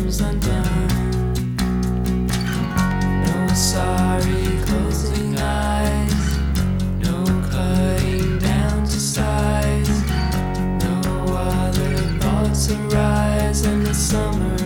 comes undone. No sorry closing eyes, no cutting down to size, no other thoughts arise in the summer